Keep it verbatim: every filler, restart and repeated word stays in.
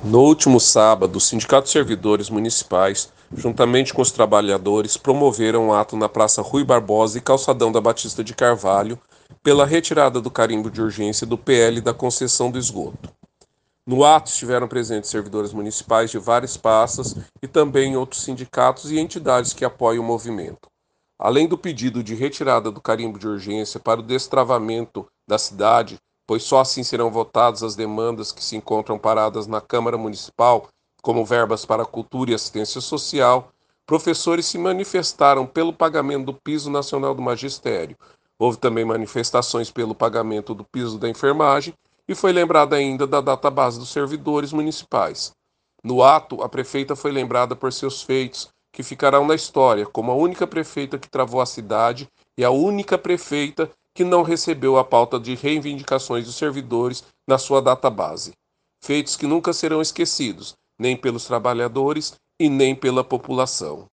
No último sábado, o Sindicato de Servidores Municipais, juntamente com os trabalhadores, promoveram um ato na Praça Rui Barbosa e Calçadão da Batista de Carvalho pela retirada do carimbo de urgência do P L da concessão do esgoto. No ato estiveram presentes servidores municipais de várias pastas e também outros sindicatos e entidades que apoiam o movimento. Além do pedido de retirada do carimbo de urgência para o destravamento da cidade, pois só assim serão votadas as demandas que se encontram paradas na Câmara Municipal, como verbas para cultura e assistência social, professores se manifestaram pelo pagamento do piso nacional do magistério. Houve também manifestações pelo pagamento do piso da enfermagem e foi lembrada ainda da database dos servidores municipais. No ato, a prefeita foi lembrada por seus feitos, que ficarão na história como a única prefeita que travou a cidade e a única prefeita que não recebeu a pauta de reivindicações dos servidores na sua database. Feitos que nunca serão esquecidos, nem pelos trabalhadores e nem pela população.